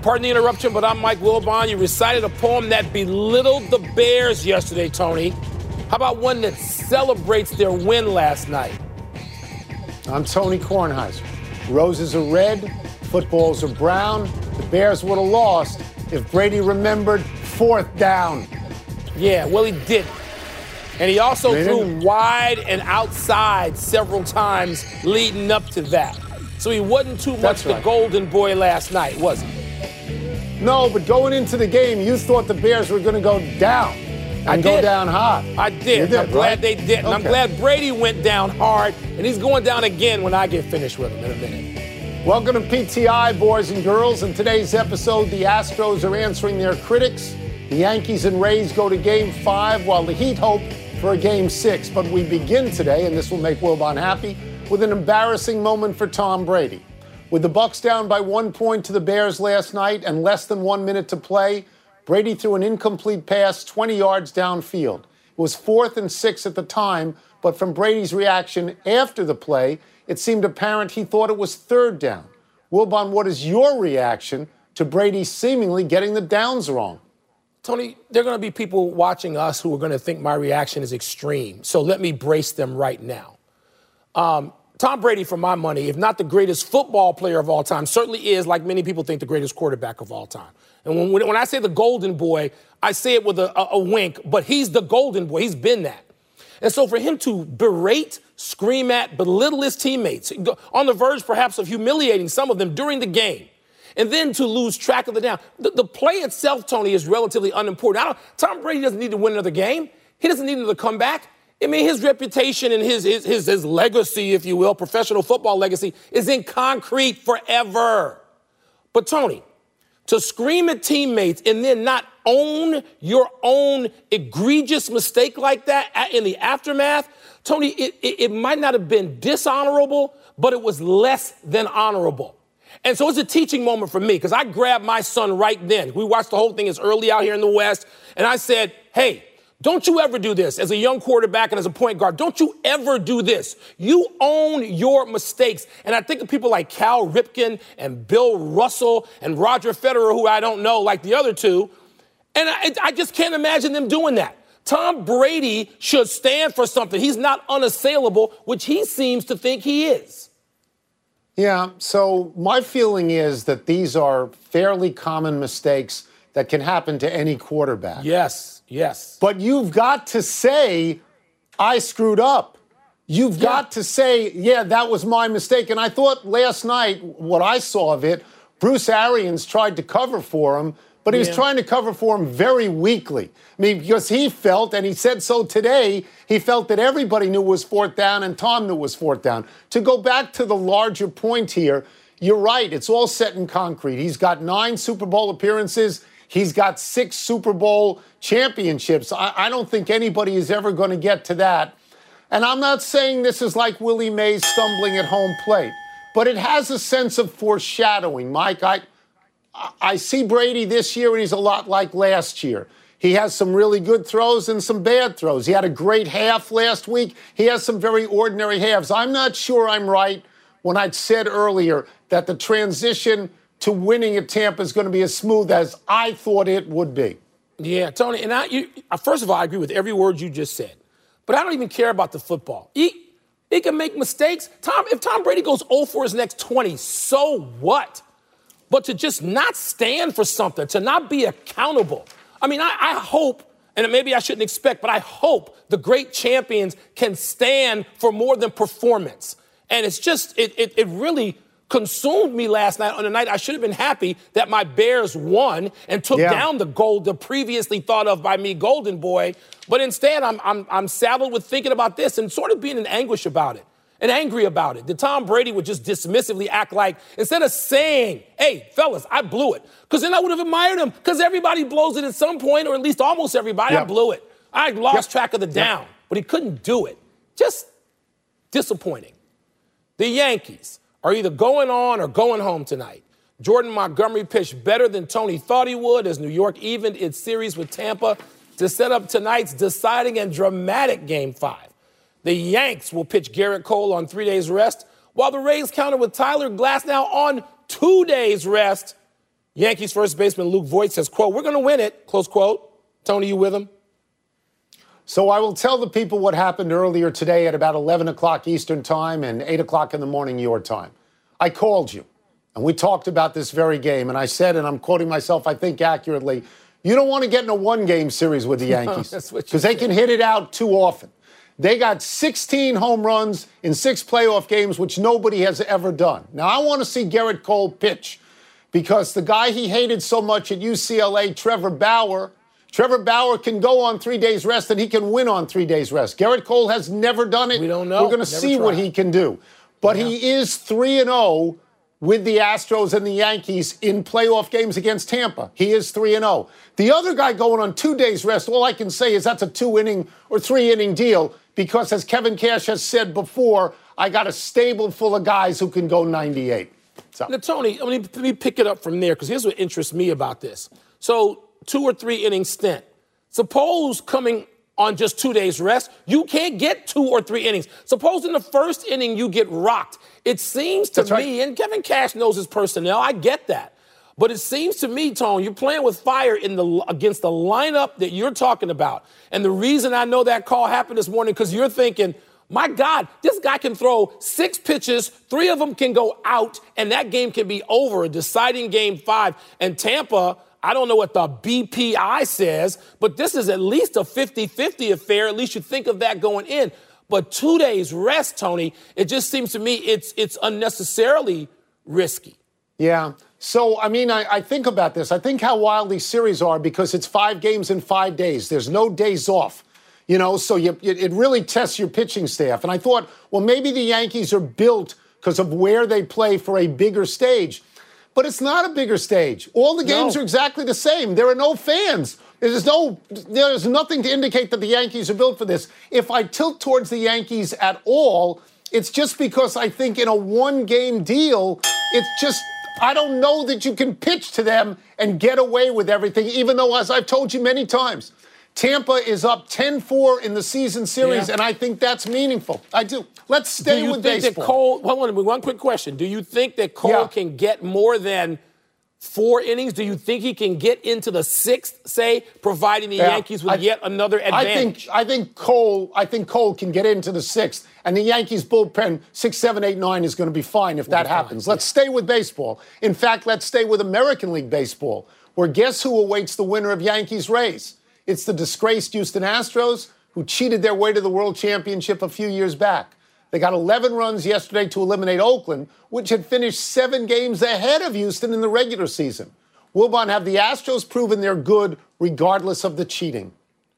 Pardon the interruption, but I'm Mike Wilbon. You recited a poem that belittled the Bears yesterday, Tony. How about one that celebrates their win last night? I'm Tony Kornheiser. Roses are red, footballs are brown. The Bears would have lost if Brady remembered fourth down. Yeah, well, he didn't. And he also threw wide and outside several times leading up to that. So he wasn't too much the golden boy last night, was he? No, but going into the game, you thought the Bears were going to go down and go down hard. I did. I'm glad they didn't. Okay. I'm glad Brady went down hard, and he's going down again when I get finished with him in a minute. Welcome to PTI, boys and girls. In today's episode, the Astros are answering their critics. The Yankees and Rays go to Game 5, while the Heat hope for a Game 6. But we begin today, and this will make Wilbon happy, with an embarrassing moment for Tom Brady. With the Bucs down by 1 point to the Bears last night and less than 1 minute to play, Brady threw an incomplete pass 20 yards downfield. It was 4th and 6 at the time, but from Brady's reaction after the play, it seemed apparent he thought it was 3rd down. Wilbon, what is your reaction to Brady seemingly getting the downs wrong? Tony, there are going to be people watching us who are going to think my reaction is extreme, so let me brace them right now. Tom Brady, for my money, if not the greatest football player of all time, certainly is, like many people think, the greatest quarterback of all time. And when I say the golden boy, I say it with a wink, but he's the golden boy. He's been that. And so for him to berate, scream at, belittle his teammates, on the verge perhaps of humiliating some of them during the game, and then to lose track of the down. The play itself, Tony, is relatively unimportant. Tom Brady doesn't need to win another game. He doesn't need another comeback. I mean, his reputation and his legacy, if you will, professional football legacy, is in concrete forever. But, Tony, to scream at teammates and then not own your own egregious mistake like that in the aftermath, Tony, it might not have been dishonorable, but it was less than honorable. And so it's a teaching moment for me because I grabbed my son right then. We watched the whole thing as early out here in the West, and I said, hey, don't you ever do this as a young quarterback and as a point guard. Don't you ever do this. You own your mistakes. And I think of people like Cal Ripken and Bill Russell and Roger Federer, who I don't know like the other two. And I just can't imagine them doing that. Tom Brady should stand for something. He's not unassailable, which he seems to think he is. Yeah, so my feeling is that these are fairly common mistakes that can happen to any quarterback. Yes. But you've got to say, I screwed up. You've got to say, yeah, that was my mistake. And I thought last night, what I saw of it, Bruce Arians tried to cover for him, but he was trying to cover for him very weakly. I mean, because he felt, and he said so today, he felt that everybody knew it was 4th down and Tom knew it was 4th down. To go back to the larger point here, you're right, it's all set in concrete. He's got 9 Super Bowl appearances. He's got 6 Super Bowl championships. I don't think anybody is ever going to get to that. And I'm not saying this is like Willie Mays stumbling at home plate, but it has a sense of foreshadowing. Mike, I see Brady this year, and he's a lot like last year. He has some really good throws and some bad throws. He had a great half last week. He has some very ordinary halves. I'm not sure I'm right when I said earlier that the transition to winning at Tampa is going to be as smooth as I thought it would be. Yeah, Tony, and first of all, I agree with every word you just said. But I don't even care about the football. He can make mistakes. If Tom Brady goes 0 for his next 20, so what? But to just not stand for something, to not be accountable. I mean, I hope, and maybe I shouldn't expect, but I hope the great champions can stand for more than performance. And it's just, it really consumed me last night on a night I should have been happy that my Bears won and took down the previously thought of by me golden boy. But instead, I'm saddled with thinking about this and sort of being in anguish about it and angry about it. That Tom Brady would just dismissively act like, instead of saying, hey, fellas, I blew it. Because then I would have admired him because everybody blows it at some point, or at least almost everybody. I blew it. I lost track of the down, but he couldn't do it. Just disappointing. The Yankees are either going on or going home tonight. Jordan Montgomery pitched better than Tony thought he would as New York evened its series with Tampa to set up tonight's deciding and dramatic Game 5. The Yanks will pitch Garrett Cole on 3 days rest, while the Rays counter with Tyler Glasnow on 2 days rest. Yankees first baseman Luke Voigt says, quote, "We're going to win it," close quote. Tony, you with him? So I will tell the people what happened earlier today at about 11 o'clock Eastern time and 8 o'clock in the morning your time. I called you, and we talked about this very game, and I said, and I'm quoting myself, I think accurately, you don't want to get in a one-game series with the Yankees because they can hit it out too often. They got 16 home runs in 6 playoff games, which nobody has ever done. Now, I want to see Gerrit Cole pitch because the guy he hated so much at UCLA, Trevor Bauer can go on 3 days rest and he can win on 3 days rest. Gerrit Cole has never done it. We don't know. We're going to see what he can do. But he is 3-0 with the Astros and the Yankees in playoff games against Tampa. He is 3-0. The other guy going on 2 days rest, all I can say is that's a 2-inning or 3-inning deal because, as Kevin Cash has said before, I got a stable full of guys who can go 98. So. Now, Tony, let me pick it up from there because here's what interests me about this. So 2 or 3 inning stint. Suppose coming on just 2 days rest, you can't get 2 or 3 innings. Suppose in the first inning you get rocked. It seems to me, and Kevin Cash knows his personnel, I get that. But it seems to me, Tone, you're playing with fire against the lineup that you're talking about. And the reason I know that call happened this morning, because you're thinking, my God, this guy can throw 6 pitches, 3 of them can go out, and that game can be over, a deciding game 5. And Tampa, I don't know what the BPI says, but this is at least a 50-50 affair. At least you think of that going in. But 2 days rest, Tony, it just seems to me it's unnecessarily risky. Yeah. So, I mean, I think about this. I think how wild these series are because it's 5 games in 5 days. There's no days off, you know, so it really tests your pitching staff. And I thought, well, maybe the Yankees are built because of where they play for a bigger stage. But it's not a bigger stage. All the games are exactly the same. There are no fans. There's nothing to indicate that the Yankees are built for this. If I tilt towards the Yankees at all, it's just because I think in a one-game deal, it's just, I don't know that you can pitch to them and get away with everything, even though, as I've told you many times, Tampa is up 10-4 in the season series, and I think that's meaningful. I do. Let's stay with baseball. Do you think that Cole, hold on, one quick question. Do you think that Cole can get more than 4 innings? Do you think he can get into the 6th, say, providing the Yankees with yet another advantage? I think Cole can get into the 6th, and the Yankees bullpen 6, 7, 8, 9 is going to be fine if that happens. Let's stay with baseball. In fact, let's stay with American League Baseball, where guess who awaits the winner of Yankees-Rays? It's the disgraced Houston Astros, who cheated their way to the World Championship a few years back. They got 11 runs yesterday to eliminate Oakland, which had finished 7 games ahead of Houston in the regular season. Wilbon, have the Astros proven they're good regardless of the cheating?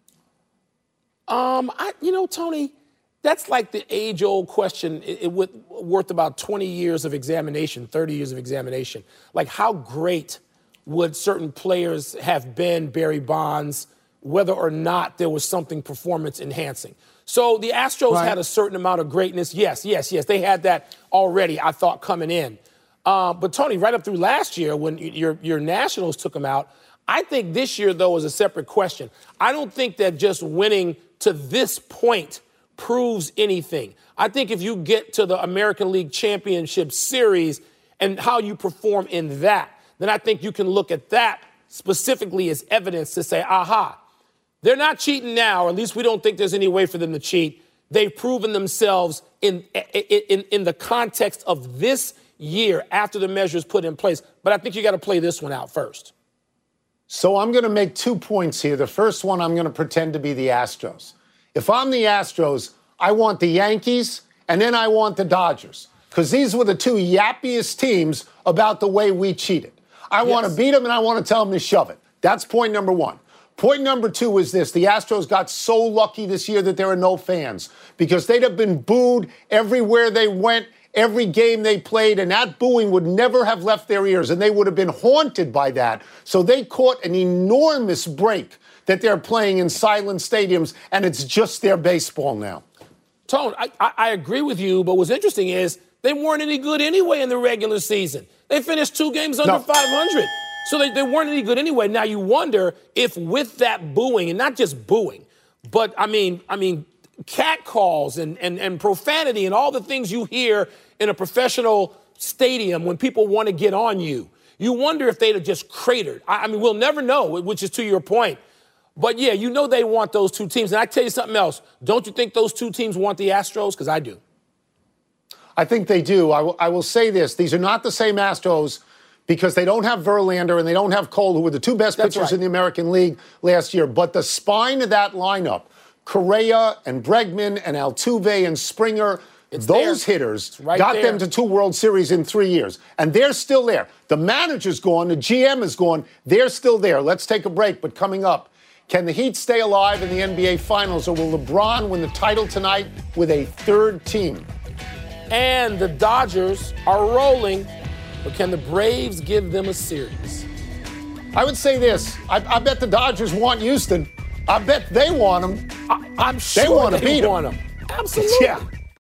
Tony, that's like the age-old question worth about 20 years of examination, 30 years of examination. Like, how great would certain players have been, Barry Bonds, whether or not there was something performance-enhancing? So the Astros had a certain amount of greatness. Yes. They had that already, I thought, coming in. But, Tony, right up through last year when your Nationals took them out, I think this year, though, is a separate question. I don't think that just winning to this point proves anything. I think if you get to the American League Championship Series and how you perform in that, then I think you can look at that specifically as evidence to say, aha, they're not cheating now, or at least we don't think there's any way for them to cheat. They've proven themselves in the context of this year after the measures put in place. But I think you got to play this one out first. So I'm going to make 2 points here. The first one, I'm going to pretend to be the Astros. If I'm the Astros, I want the Yankees, and then I want the Dodgers, because these were the 2 yappiest teams about the way we cheated. I want to beat them, and I want to tell them to shove it. That's point number 1. Point number 2 is this. The Astros got so lucky this year that there are no fans because they'd have been booed everywhere they went, every game they played, and that booing would never have left their ears, and they would have been haunted by that. So they caught an enormous break that they're playing in silent stadiums, and it's just their baseball now. Tone, I agree with you, but what's interesting is they weren't any good anyway in the regular season. They finished 2 games under 500. So they weren't any good anyway. Now you wonder if with that booing, and not just booing, but I mean cat calls and profanity and all the things you hear in a professional stadium when people want to get on you. You wonder if they'd have just cratered. I mean, we'll never know, which is to your point. But, yeah, you know they want those two teams. And I tell you something else. Don't you think those two teams want the Astros? Because I do. I think they do. I will say this. These are not the same Astros because they don't have Verlander and they don't have Cole, who were the two best pitchers in the American League last year. But the spine of that lineup, Correa and Bregman and Altuve and Springer, those hitters got them to 2 World Series in 3 years. And they're still there. The manager's gone. The GM is gone. They're still there. Let's take a break. But coming up, can the Heat stay alive in the NBA Finals, or will LeBron win the title tonight with a third team? And the Dodgers are rolling, but can the Braves give them a series? I would say this. I bet the Dodgers want Houston. I bet they want them. I'm sure they want to beat them. Absolutely. Yeah.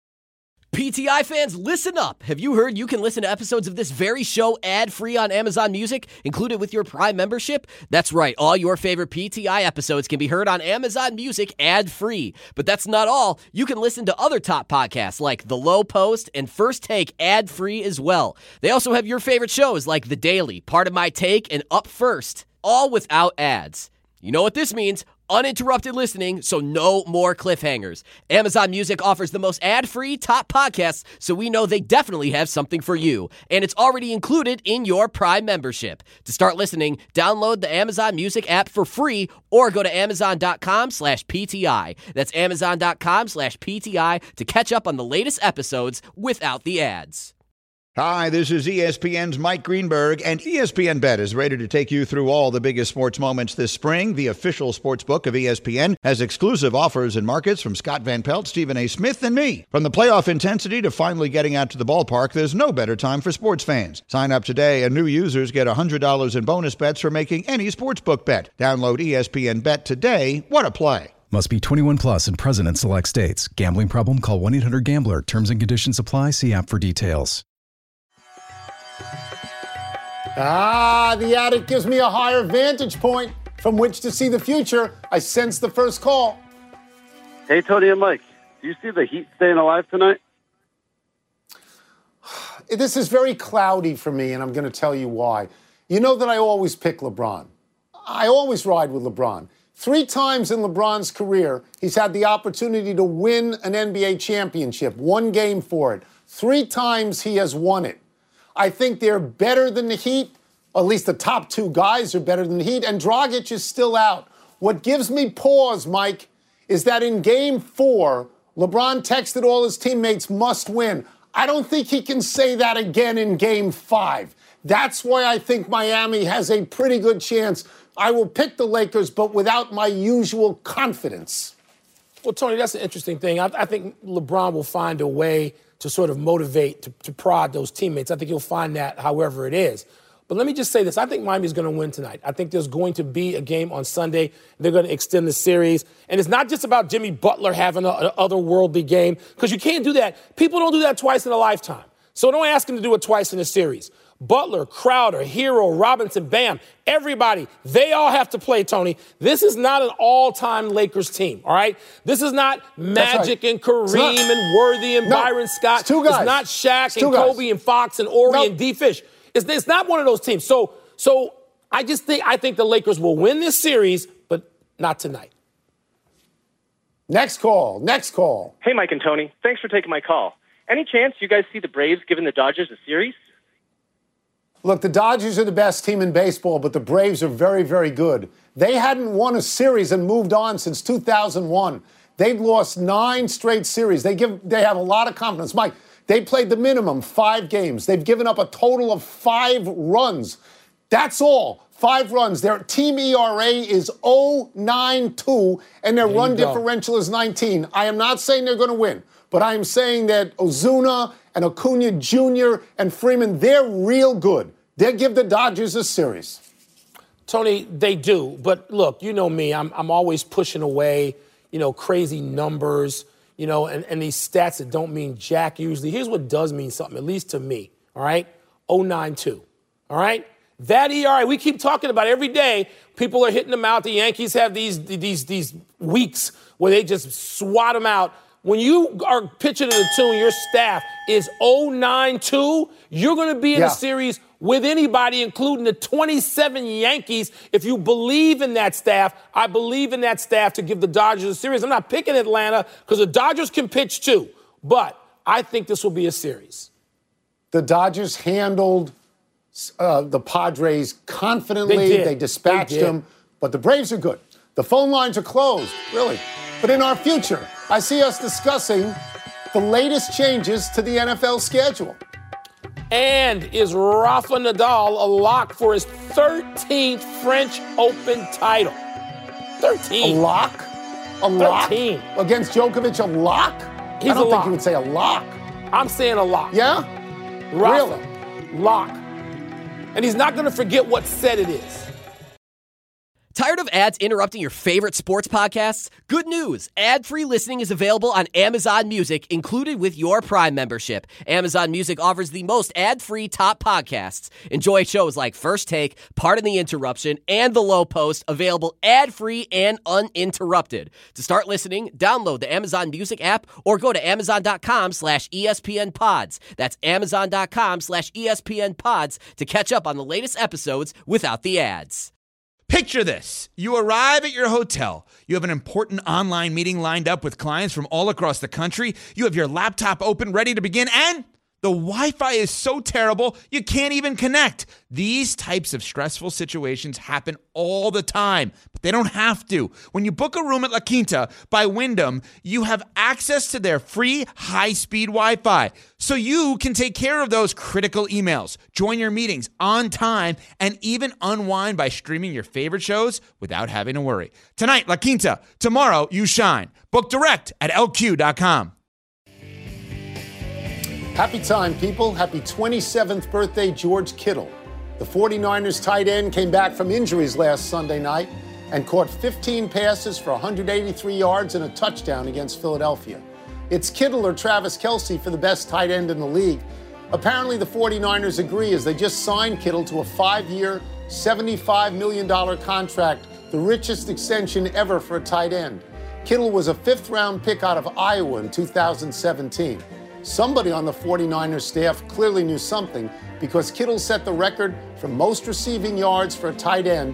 PTI fans, listen up. Have you heard you can listen to episodes of this very show ad-free on Amazon Music, included with your Prime membership? That's right. All your favorite PTI episodes can be heard on Amazon Music ad-free. But that's not all. You can listen to other top podcasts like The Low Post and First Take ad-free as well. They also have your favorite shows like The Daily, Part of My Take, and Up First, all without ads. You know what this means? Uninterrupted listening, so no more cliffhangers. Amazon Music offers the most ad-free top podcasts, so we know they definitely have something for you. And it's already included in your Prime membership. To start listening, download the Amazon Music app for free or go to amazon.com/PTI. That's amazon.com/PTI to catch up on the latest episodes without the ads. Hi, this is ESPN's Mike Greenberg, and ESPN Bet is ready to take you through all the biggest sports moments this spring. The official sports book of ESPN has exclusive offers and markets from Scott Van Pelt, Stephen A. Smith, and me. From the playoff intensity to finally getting out to the ballpark, there's no better time for sports fans. Sign up today, and new users get $100 in bonus bets for making any sportsbook bet. Download ESPN Bet today. What a play. Must be 21 plus and present in select states. Gambling problem? Call 1-800-GAMBLER. Terms and conditions apply. See app for details. The attic gives me a higher vantage point from which to see the future. I sense the first call. Hey, Tony and Mike, do you see the Heat staying alive tonight? This is very cloudy for me, and I'm going to tell you why. You know that I always pick LeBron. I always ride with LeBron. 3 times in LeBron's career, he's had the opportunity to win an NBA championship, 1 game for it. 3 times he has won it. I think they're better than the Heat. At least the top 2 guys are better than the Heat. And Dragic is still out. What gives me pause, Mike, is that in Game 4, LeBron texted all his teammates must win. I don't think he can say that again in Game 5. That's why I think Miami has a pretty good chance. I will pick the Lakers, but without my usual confidence. Well, Tony, that's an interesting thing. I think LeBron will find a way to sort of motivate, to prod those teammates. I think he'll find that however it is. But let me just say this. I think Miami's going to win tonight. I think there's going to be a game on Sunday. They're going to extend the series. And it's not just about Jimmy Butler having an otherworldly game, because you can't do that. People don't do that twice in a lifetime. So don't ask him to do it twice in a series. Butler, Crowder, Hero, Robinson, Bam, everybody, they all have to play, Tony. This is not an all-time Lakers team, all right? This is not Magic and Kareem and Worthy and Byron Scott. It's 2 guys. It's not Shaq and Kobe and Fox and Ori and D. Fish. It's not one of those teams. So I think the Lakers will win this series, but not tonight. Next call. Hey, Mike and Tony. Thanks for taking my call. Any chance you guys see the Braves giving the Dodgers a series? Look, the Dodgers are the best team in baseball, but the Braves are very, very good. They hadn't won a series and moved on since 2001. They've lost 9 straight series. They have a lot of confidence. Mike, they played the minimum 5 games. They've given up a total of 5 runs. That's all. 5 runs. Their team ERA is 0.92, and their run differential is 19. I am not saying they're going to win, but I am saying that Ozuna and Acuna Jr. and Freeman, they're real good. They'll give the Dodgers a series. Tony, they do. But look, you know me. I'm always pushing away, crazy numbers, and these stats that don't mean jack usually. Here's what does mean something, at least to me, all right? 0.92, all right? That ERA, we keep talking about it every day. People are hitting them out. The Yankees have these weeks where they just swat them out. When you are pitching to the tune, your staff is 0.92, you're going to be in a series with anybody, including the 27 Yankees. If you believe in that staff, I believe in that staff to give the Dodgers a series. I'm not picking Atlanta because the Dodgers can pitch too, but I think this will be a series. The Dodgers handled the Padres confidently. They dispatched them, but the Braves are good. The phone lines are closed, really. But in our future, I see us discussing the latest changes to the NFL schedule. And is Rafa Nadal a lock for his 13th French Open title? 13. A lock? A lock? 13. Against Djokovic, a lock? I don't think you would say a lock. I'm saying a lock. Yeah? Rafa, really? Lock. And he's not going to forget what set it is. Tired of ads interrupting your favorite sports podcasts? Good news! Ad-free listening is available on Amazon Music, included with your Prime membership. Amazon Music offers the most ad-free top podcasts. Enjoy shows like First Take, Pardon the Interruption, and The Low Post, available ad-free and uninterrupted. To start listening, download the Amazon Music app or go to amazon.com/ESPN Pods. That's amazon.com/ESPN Pods to catch up on the latest episodes without the ads. Picture this. You arrive at your hotel. You have an important online meeting lined up with clients from all across the country. You have your laptop open, ready to begin, and the Wi-Fi is so terrible, you can't even connect. These types of stressful situations happen all the time, but they don't have to. When you book a room at La Quinta by Wyndham, you have access to their free high-speed Wi-Fi, so you can take care of those critical emails, join your meetings on time, and even unwind by streaming your favorite shows without having to worry. Tonight, La Quinta. Tomorrow, you shine. Book direct at LQ.com. Happy time, people. Happy 27th birthday, George Kittle. The 49ers tight end came back from injuries last Sunday night and caught 15 passes for 183 yards and a touchdown against Philadelphia. It's Kittle or Travis Kelce for the best tight end in the league. Apparently, the 49ers agree as they just signed Kittle to a 5-year, $75 million contract, the richest extension ever for a tight end. Kittle was a 5th-round pick out of Iowa in 2017. Somebody on the 49ers staff clearly knew something because Kittle set the record for most receiving yards for a tight end,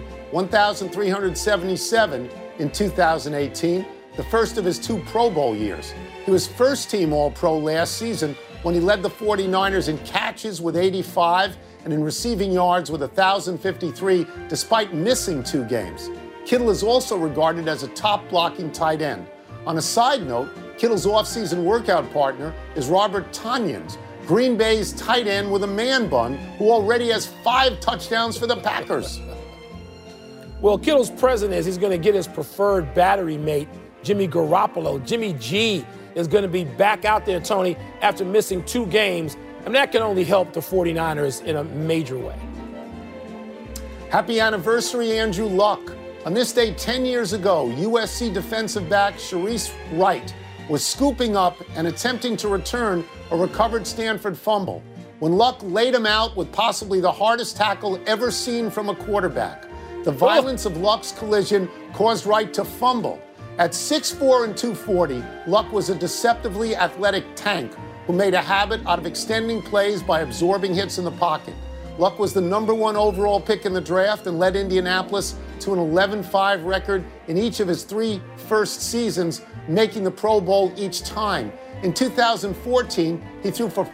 1,377 in 2018, the first of his 2 Pro Bowl years. He was first-team All-Pro last season when he led the 49ers in catches with 85 and in receiving yards with 1,053 despite missing 2 games. Kittle is also regarded as a top-blocking tight end. On a side note, Kittle's offseason workout partner is Robert Tonyan, Green Bay's tight end with a man bun, who already has 5 touchdowns for the Packers. Well, Kittle's present is he's going to get his preferred battery mate, Jimmy Garoppolo. Jimmy G is going to be back out there, Tony, after missing 2 games. And that can only help the 49ers in a major way. Happy anniversary, Andrew Luck. On this day 10 years ago, USC defensive back Sharice Wright was scooping up and attempting to return a recovered Stanford fumble when Luck laid him out with possibly the hardest tackle ever seen from a quarterback. The violence of Luck's collision caused Wright to fumble. At 6'4" and 240, Luck was a deceptively athletic tank who made a habit out of extending plays by absorbing hits in the pocket. Luck was the #1 overall pick in the draft and led Indianapolis to an 11-5 record in each of his 3 first seasons, making the Pro Bowl each time. In 2014, he threw for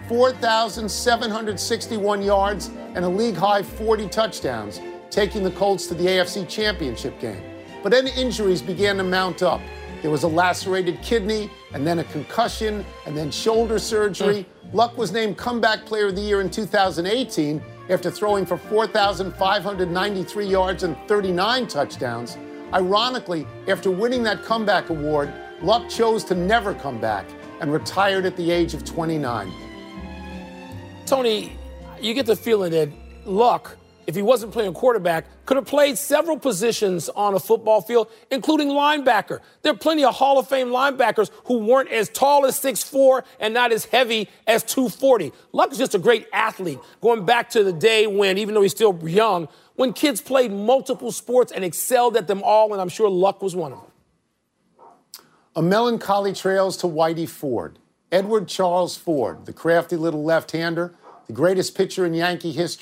4,761 yards and a league-high 40 touchdowns, taking the Colts to the AFC Championship game. But then injuries began to mount up. There was a lacerated kidney, and then a concussion, and then shoulder surgery. Luck was named Comeback Player of the Year in 2018 after throwing for 4,593 yards and 39 touchdowns. Ironically, after winning that comeback award, Luck chose to never come back and retired at the age of 29. Tony, you get the feeling that Luck, if he wasn't playing quarterback, could have played several positions on a football field, including linebacker. There are plenty of Hall of Fame linebackers who weren't as tall as 6'4" and not as heavy as 240. Luck is just a great athlete, going back to the day when, even though he's still young, when kids played multiple sports and excelled at them all, and I'm sure Luck was one of them. A melancholy trails to Whitey Ford. Edward Charles Ford, the crafty little left-hander, the greatest pitcher in Yankee history,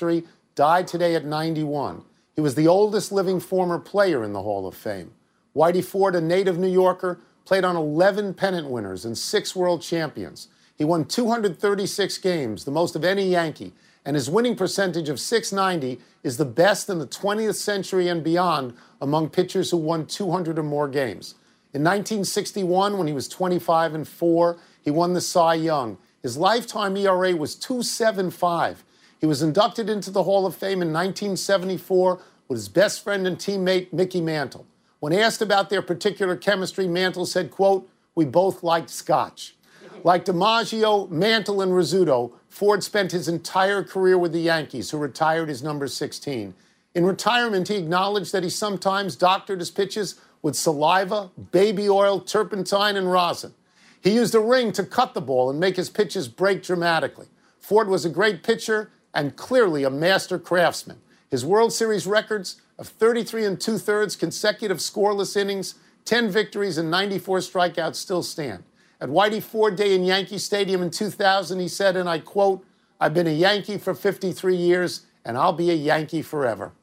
died today at 91. He was the oldest living former player in the Hall of Fame. Whitey Ford, a native New Yorker, played on 11 pennant winners and 6 world champions. He won 236 games, the most of any Yankee, and his winning percentage of .690 is the best in the 20th century and beyond among pitchers who won 200 or more games. In 1961, when he was 25-4, he won the Cy Young. His lifetime ERA was .275. He was inducted into the Hall of Fame in 1974 with his best friend and teammate, Mickey Mantle. When asked about their particular chemistry, Mantle said, quote, "We both liked scotch." Like DiMaggio, Mantle, and Rizzuto, Ford spent his entire career with the Yankees, who retired his number 16. In retirement, he acknowledged that he sometimes doctored his pitches with saliva, baby oil, turpentine, and rosin. He used a ring to cut the ball and make his pitches break dramatically. Ford was a great pitcher and clearly a master craftsman. His World Series records of 33 2/3 consecutive scoreless innings, 10 victories, and 94 strikeouts still stand. At Whitey Ford Day in Yankee Stadium in 2000, he said, and I quote, "I've been a Yankee for 53 years, and I'll be a Yankee forever."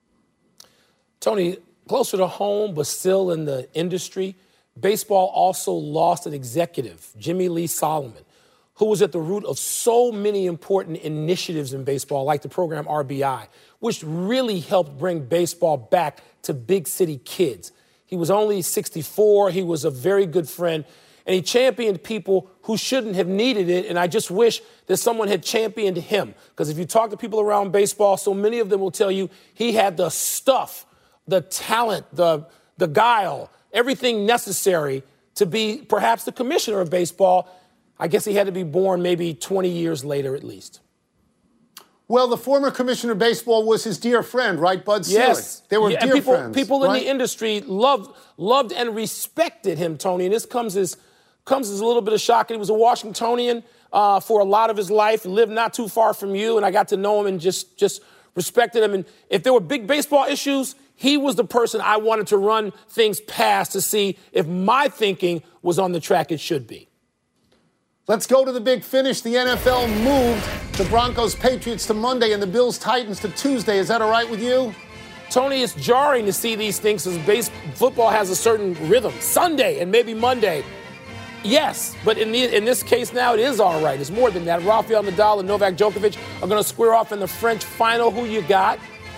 Tony, closer to home, but still in the industry, baseball also lost an executive, Jimmy Lee Solomon, who was at the root of so many important initiatives in baseball, like the program RBI, which really helped bring baseball back to big city kids. He was only 64. He was a very good friend. And he championed people who shouldn't have needed it, and I just wish that someone had championed him. Because if you talk to people around baseball, so many of them will tell you he had the stuff, the talent, the guile, everything necessary to be perhaps the commissioner of baseball. I guess he had to be born maybe 20 years later at least. Well, the former commissioner of baseball was his dear friend, right, Bud Selig? Yes. They were dear friends. People in the industry loved and respected him, Tony, and this comes as a little bit of shock. He was a Washingtonian for a lot of his life, lived not too far from you, and I got to know him and just respected him. And if there were big baseball issues, he was the person I wanted to run things past to see if my thinking was on the track it should be. Let's go to the big finish. The NFL moved the Broncos-Patriots to Monday and the Bills-Titans to Tuesday. Is that all right with you? Tony, it's jarring to see these things as football has a certain rhythm. Sunday and maybe Monday. Yes, but in this case now, it is all right. It's more than that. Rafael Nadal and Novak Djokovic are going to square off in the French final. Who you got?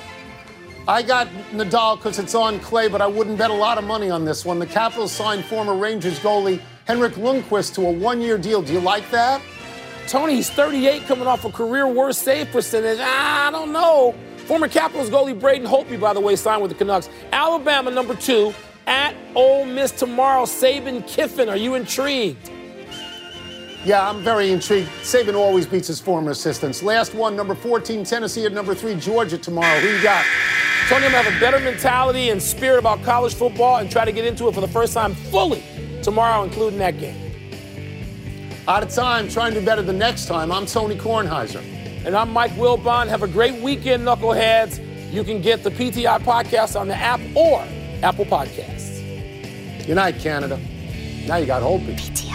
I got Nadal because it's on clay, but I wouldn't bet a lot of money on this one. The Capitals signed former Rangers goalie Henrik Lundqvist to a one-year deal. Do you like that? Tony, he's 38 coming off a career worst save percentage. I don't know. Former Capitals goalie Braden Holtby, by the way, signed with the Canucks. Alabama, number 2, at Ole Miss tomorrow. Saban Kiffin, are you intrigued? Yeah, I'm very intrigued. Saban always beats his former assistants. Last one, number 14, Tennessee at number 3, Georgia tomorrow. Who you got? Tony, I'm going to have a better mentality and spirit about college football and try to get into it for the first time fully tomorrow, including that game. Out of time, trying to do better the next time. I'm Tony Kornheiser. And I'm Mike Wilbon. Have a great weekend, knuckleheads. You can get the PTI podcast on the app or Apple Podcasts. Good night, Canada. Now you got Holtby.